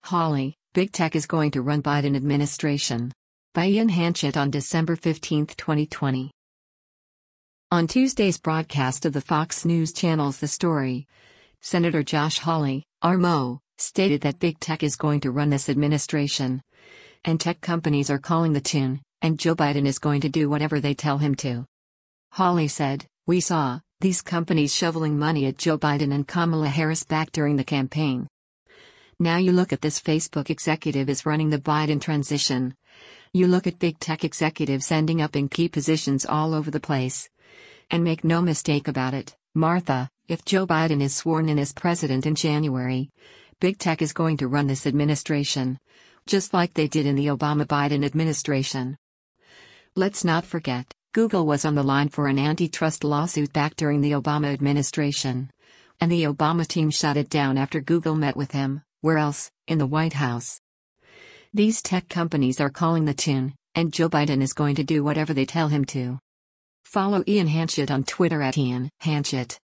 Hawley, Big Tech is going to run Biden administration. By Ian Hanchett on December 15, 2020. On Tuesday's broadcast of the Fox News Channel's The Story, Senator Josh Hawley, RMO, stated that Big Tech is going to run this administration. And tech companies are calling the tune, and Joe Biden is going to do whatever they tell him to. Hawley said, "We saw these companies shoveling money at Joe Biden and Kamala Harris back during the campaign. Now you look at this Facebook executive is running the Biden transition. You look at big tech executives ending up in key positions all over the place. And make no mistake about it, Martha, if Joe Biden is sworn in as president in January, big tech is going to run this administration, just like they did in the Obama-Biden administration. Let's not forget, Google was on the line for an antitrust lawsuit back during the Obama administration. And the Obama team shut it down after Google met with him. Where else? In the White House. These tech companies are calling the tune, and Joe Biden is going to do whatever they tell him to." Follow Ian Hanchett on Twitter @IanHanchett.